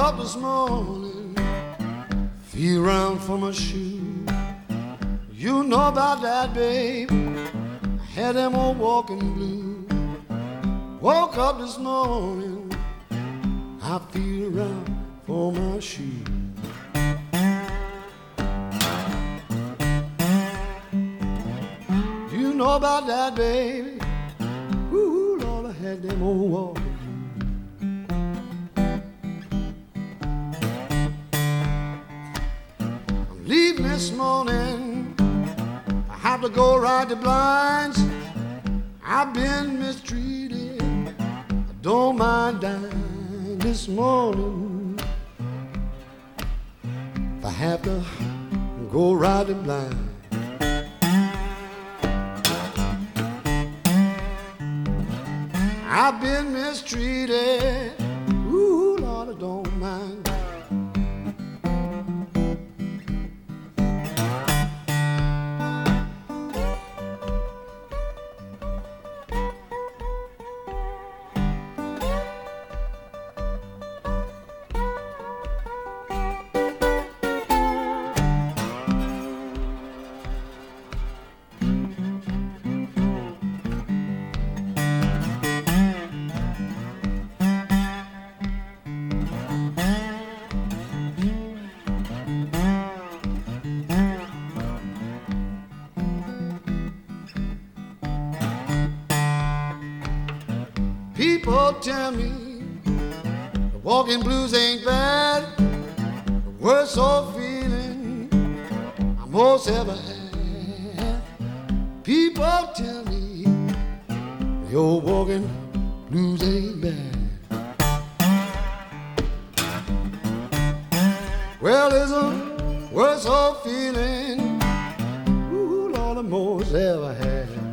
up this morning, feel around for my shoe. You know about that, babe. I had them old walking blues. Woke up this morning, I feel around for my shoe. You know about that, baby. Ooh, Lord, I had them old walking. Leaving this morning, I have to go ride the blinds. I've been mistreated, I don't mind dying this morning. If I have to go ride the blinds. I've been mistreated, ooh, Lord, I don't mind. People tell me the walking blues ain't bad. The worst old feeling I most ever had. People tell me the old walking blues ain't bad. Well, it's a worst old feeling, ooh, Lord, I most ever had.